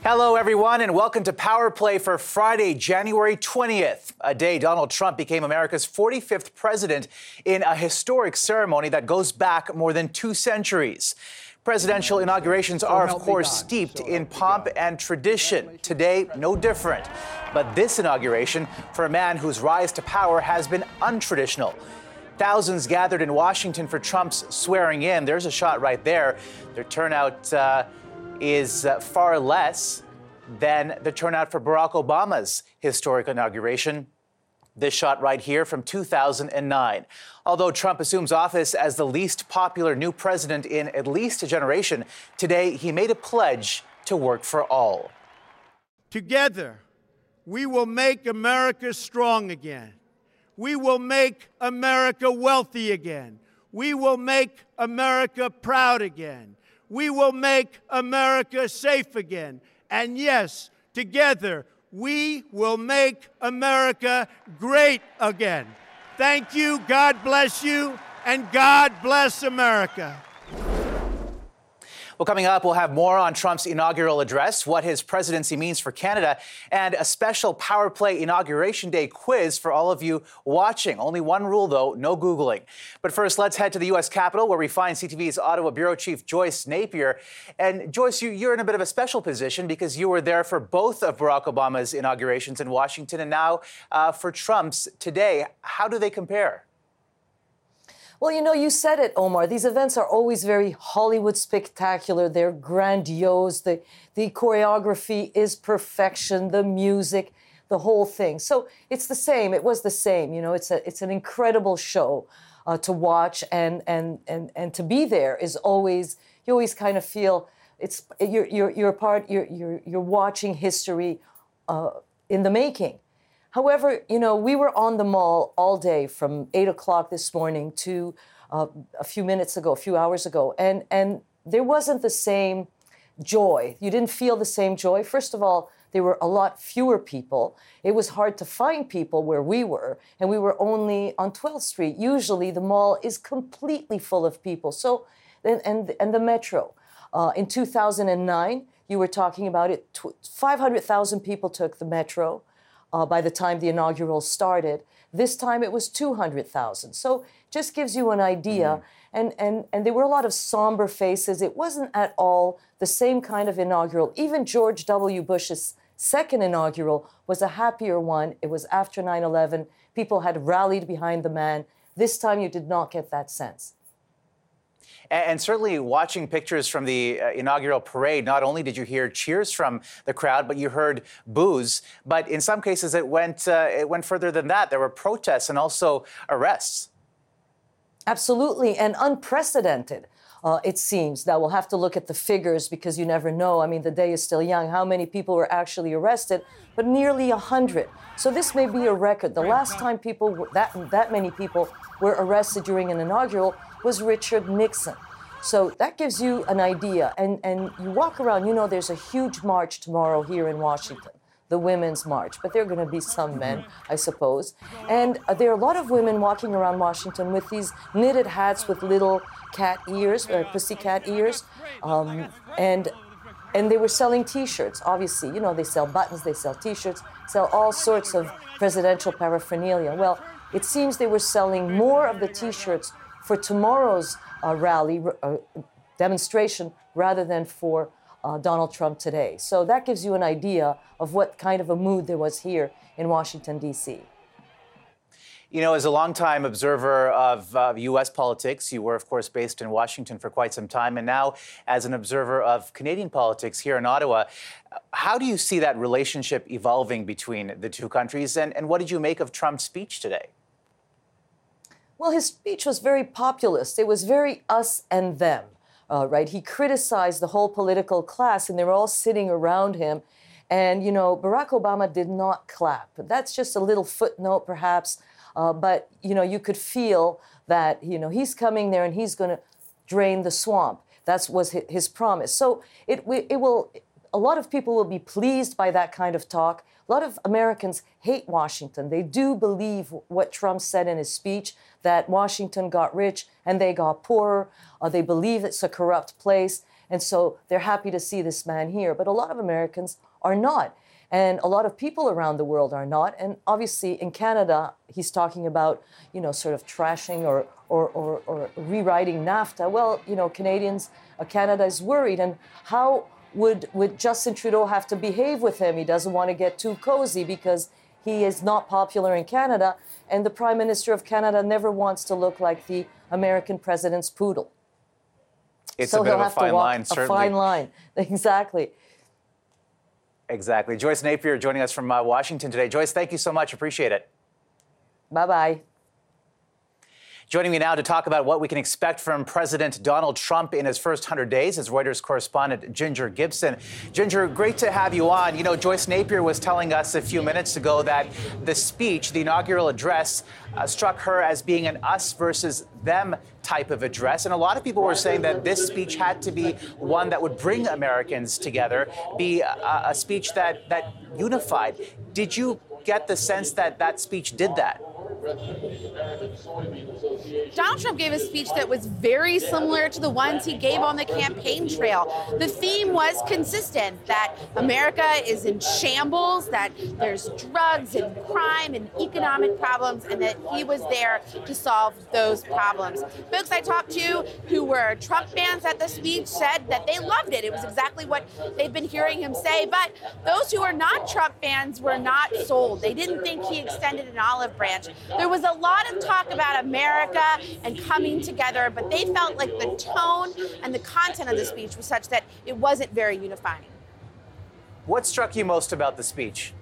Hello, everyone, and welcome to Power Play for Friday, January 20th, a day Donald Trump became America's 45th president in a historic ceremony that goes back more than 2 centuries. Presidential inaugurations are, of course, steeped in pomp and tradition. Today, no different. But this inauguration, for a man whose rise to power has been untraditional. Thousands gathered in Washington for Trump's swearing in. There's a shot right there. Their turnout is far less than the turnout for Barack Obama's historic inauguration. This shot right here from 2009. Although Trump assumes office as the least popular new president in at least a generation, today he made a pledge to work for all. Together, we will make America strong again. We will make America wealthy again. We will make America proud again. We will make America safe again. And yes, together, we will make America great again. Thank you, God bless you, and God bless America. Well, coming up, we'll have more on Trump's inaugural address, what his presidency means for Canada, and a special Power Play Inauguration Day quiz for all of you watching. Only one rule, though, no Googling. But first, let's head to the U.S. Capitol, where we find CTV's Ottawa Bureau Chief Joyce Napier. And Joyce, you're in a bit of a special position because you were there for both of Barack Obama's inaugurations in Washington and now for Trump's today. How do they compare? Well, you know, you said it, Omar. These events are always very Hollywood spectacular. They're grandiose. The choreography is perfection, the music, the whole thing. So it's the same. It was the same. You know, it's an incredible show to watch and to be there is always, you always kind of feel you're watching history in the making. However, you know, we were on the Mall all day from 8 o'clock this morning to a few hours ago, and there wasn't the same joy. You didn't feel the same joy. First of all, there were a lot fewer people. It was hard to find people where we were, and we were only on 12th Street. Usually the mall is completely full of people. So, and the Metro. In 2009, you were talking about it, 500,000 people took the Metro. By the time the inaugural started. This time it was 200,000. So just gives you an idea. And there were a lot of somber faces. It wasn't at all the same kind of inaugural. Even George W. Bush's second inaugural was a happier one. It was after 9/11. People had rallied behind the man. This time you did not get that sense. And certainly watching pictures from the inaugural parade, not only did you hear cheers from the crowd, but you heard boos. But in some cases, it went further than that. There were protests and also arrests. Absolutely, and unprecedented, it seems. Now, we'll have to look at the figures because you never know. I mean, the day is still young. How many people were actually arrested? But nearly 100. So this may be a record. The last time that many people were arrested during an inaugural was Richard Nixon. So that gives you an idea. And you walk around, you know, there's a huge march tomorrow here in Washington, the Women's March. But there are going to be some men, I suppose. And there are a lot of women walking around Washington with these knitted hats with little cat ears, pussycat ears. And they were selling T-shirts, obviously. You know, they sell buttons, they sell T-shirts, sell all sorts of presidential paraphernalia. Well, it seems they were selling more of the T-shirts for tomorrow's rally demonstration rather than for Donald Trump today. So that gives you an idea of what kind of a mood there was here in Washington, D.C. You know, as a longtime observer of U.S. politics, you were, of course, based in Washington for quite some time. And now, as an observer of Canadian politics here in Ottawa, how do you see that relationship evolving between the two countries? And what did you make of Trump's speech today? Well, his speech was very populist. It was very us and them, right? He criticized the whole political class, and they were all sitting around him. And, you know, Barack Obama did not clap. That's just a little footnote, perhaps. But, you know, you could feel that, you know, he's coming there and he's going to drain the swamp. That was his promise. So it will. A lot of people will be pleased by that kind of talk. A lot of Americans hate Washington. They do believe what Trump said in his speech, that Washington got rich and they got poorer. They believe it's a corrupt place. And so they're happy to see this man here. But a lot of Americans are not. And a lot of people around the world are not. And obviously in Canada, he's talking about, sort of trashing or rewriting NAFTA. Well, Canadians, Canada is worried. And how would Justin Trudeau have to behave with him? He doesn't want to get too cozy because he is not popular in Canada. And the Prime Minister of Canada never wants to look like the American president's poodle. It's a bit of a fine line, certainly. A fine line, exactly. Exactly. Joyce Napier joining us from Washington today. Joyce, thank you so much. Appreciate it. Bye-bye. Joining me now to talk about what we can expect from President Donald Trump in his first 100 days is Reuters correspondent Ginger Gibson. Ginger, great to have you on. Joyce Napier was telling us a few minutes ago that the speech, the inaugural address, struck her as being an us versus them type of address. And a lot of people were saying that this speech had to be one that would bring Americans together, be a speech that unified. Did you get the sense that that speech did that? Donald Trump gave a speech that was very similar to the ones he gave on the campaign trail. The theme was consistent, that America is in shambles, that there's drugs and crime and economic problems, and that he was there to solve those problems. Folks I talked to who were Trump fans at the speech said that they loved it. It was exactly what they've been hearing him say. But those who are not Trump fans were not sold. They didn't think he extended an olive branch. There was a lot of talk about America and coming together, but they felt like the tone and the content of the speech was such that it wasn't very unifying. What struck you most about the speech?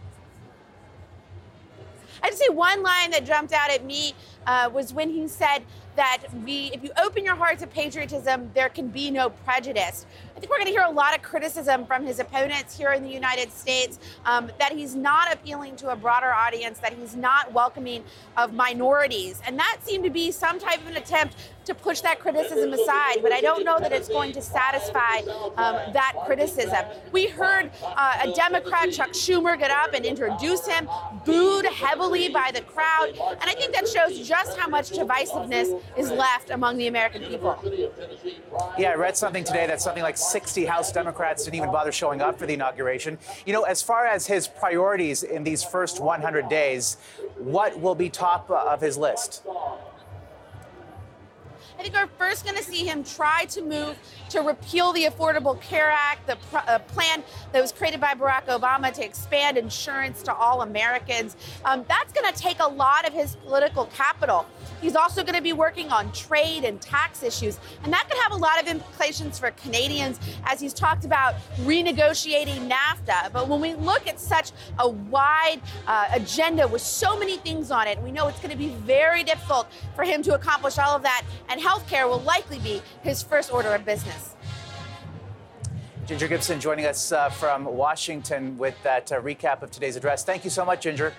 I'd say one line that jumped out at me was when he said that if you open your heart to patriotism, there can be no prejudice. I think we're going to hear a lot of criticism from his opponents here in the United States that he's not appealing to a broader audience, that he's not welcoming of minorities. And that seemed to be some type of an attempt to push that criticism aside, but I don't know that it's going to satisfy that criticism. We heard a Democrat, Chuck Schumer, get up and introduce him, booed heavily by the crowd, and I think that shows just how much divisiveness is left among the American people. Yeah, I read something today that something like 60 House Democrats didn't even bother showing up for the inauguration. As far as his priorities in these first 100 days, what will be top of his list? I think we're first going to see him try to move to repeal the Affordable Care Act, the plan that was created by Barack Obama to expand insurance to all Americans. That's going to take a lot of his political capital. He's also going to be working on trade and tax issues, and that could have a lot of implications for Canadians as he's talked about renegotiating NAFTA. But when we look at such a wide agenda with so many things on it, we know it's going to be very difficult for him to accomplish all of that, and healthcare will likely be his first order of business. Ginger Gibson joining us from Washington with that recap of today's address. Thank you so much, Ginger.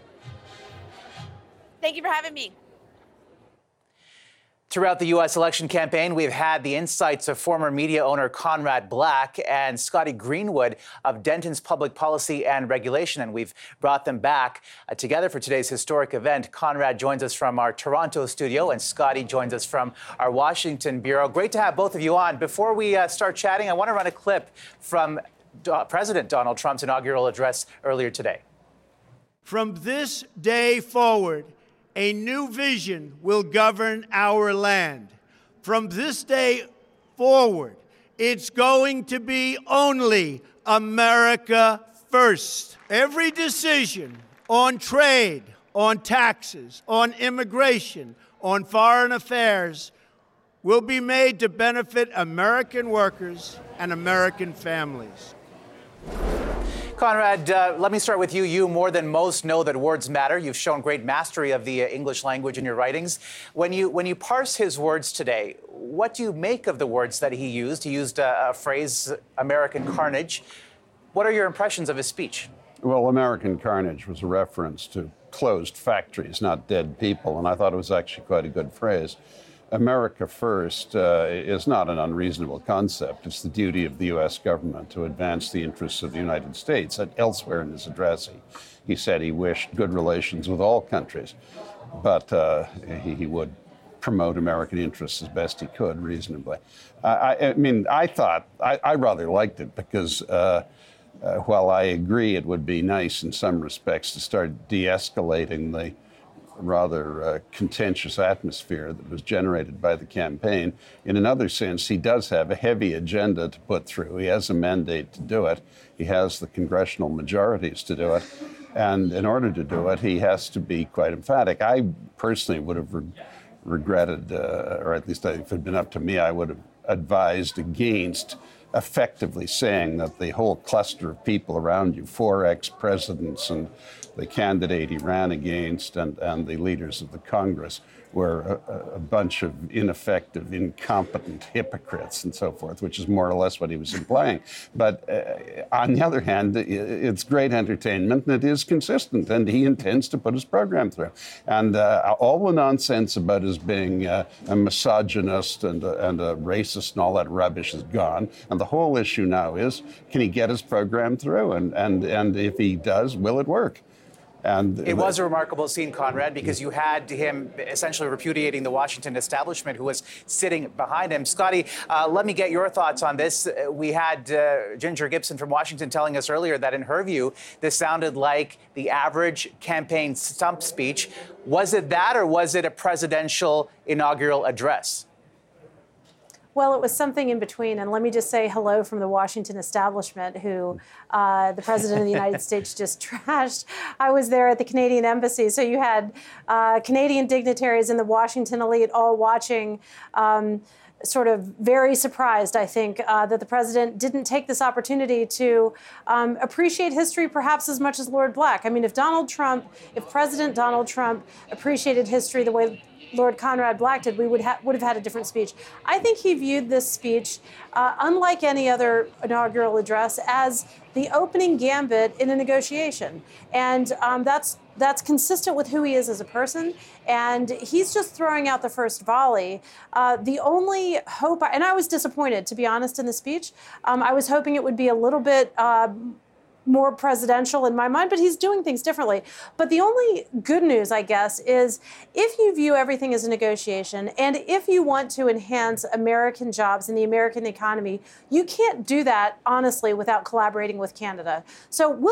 Thank you for having me. Throughout the U.S. election campaign, we've had the insights of former media owner Conrad Black and Scotty Greenwood of Denton's Public Policy and Regulation, and we've brought them back together for today's historic event. Conrad joins us from our Toronto studio, and Scotty joins us from our Washington bureau. Great to have both of you on. Before we start chatting, I want to run a clip from President Donald Trump's inaugural address earlier today. From this day forward, a new vision will govern our land. From this day forward, it's going to be only America first. Every decision on trade, on taxes, on immigration, on foreign affairs will be made to benefit American workers and American families. Conrad, let me start with you. You, more than most, know that words matter. You've shown great mastery of the English language in your writings. When you parse his words today, what do you make of the words that he used? He used a phrase, American carnage. What are your impressions of his speech? Well, American carnage was a reference to closed factories, not dead people, and I thought it was actually quite a good phrase. America first is not an unreasonable concept. It's the duty of the U.S. government to advance the interests of the United States. And elsewhere in his address, he said he wished good relations with all countries, but he would promote American interests as best he could reasonably. I rather liked it because while I agree it would be nice in some respects to start de-escalating the rather contentious atmosphere that was generated by the campaign, in another sense, he does have a heavy agenda to put through. He has a mandate to do it. He has the congressional majorities to do it. And in order to do it, he has to be quite emphatic. I personally would have regretted, or at least if it had been up to me, I would have advised against effectively saying that the whole cluster of people around you, 4 ex-presidents and the candidate he ran against and the leaders of the Congress, were a bunch of ineffective, incompetent hypocrites and so forth, which is more or less what he was implying. But on the other hand, it's great entertainment and it is consistent, and he intends to put his program through. And all the nonsense about his being a misogynist and a racist and all that rubbish is gone. And the whole issue now is, can he get his program through? And if he does, will it work? And it was a remarkable scene, Conrad, because you had him essentially repudiating the Washington establishment who was sitting behind him. Scotty, let me get your thoughts on this. We had Ginger Gibson from Washington telling us earlier that in her view, this sounded like the average campaign stump speech. Was it that, or was it a presidential inaugural address? Well, it was something in between. And let me just say hello from the Washington establishment, who the President of the United States just trashed. I was there at the Canadian Embassy. So you had Canadian dignitaries and the Washington elite all watching, sort of very surprised, I think, that the president didn't take this opportunity to appreciate history perhaps as much as Lord Black. I mean, if President Donald Trump appreciated history the way Lord Conrad Black did, we would have had a different speech. I think he viewed this speech, unlike any other inaugural address, as the opening gambit in a negotiation. And that's consistent with who he is as a person. And he's just throwing out the first volley. The only hope, and I was disappointed, to be honest, in the speech. I was hoping it would be a little bit more presidential in my mind, but he's doing things differently. But the only good news, I guess, is if you view everything as a negotiation, and if you want to enhance American jobs and the American economy, you can't do that, honestly, without collaborating with Canada. So we'll